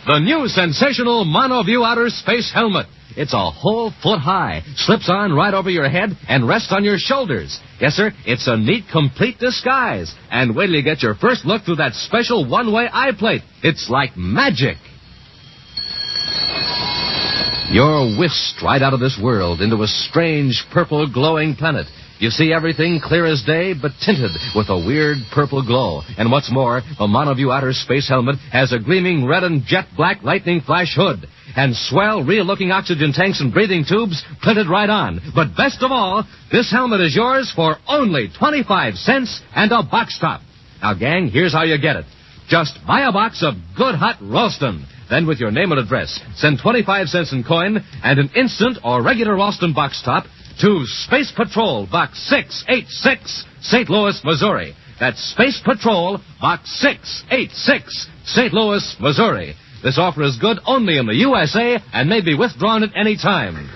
The new sensational Monoview Outer Space Helmet. It's a whole foot high, slips on right over your head, and rests on your shoulders. Yes, sir, it's a neat, complete disguise. And wait till you get your first look through that special one-way eye plate. It's like magic. You're whisked right out of this world into a strange, purple, glowing planet. You see everything clear as day, but tinted with a weird purple glow. And what's more, the Monoview Outer Space Helmet has a gleaming red and jet black lightning flash hood. And swell, real-looking oxygen tanks and breathing tubes printed right on. But best of all, this helmet is yours for only 25 cents and a box top. Now, gang, here's how you get it. Just buy a box of Good Hot Ralston. Then, with your name and address, send 25 cents in coin and an instant or regular Ralston box top to Space Patrol, Box 686, St. Louis, Missouri. That's Space Patrol, Box 686, St. Louis, Missouri. This offer is good only in the USA and may be withdrawn at any time.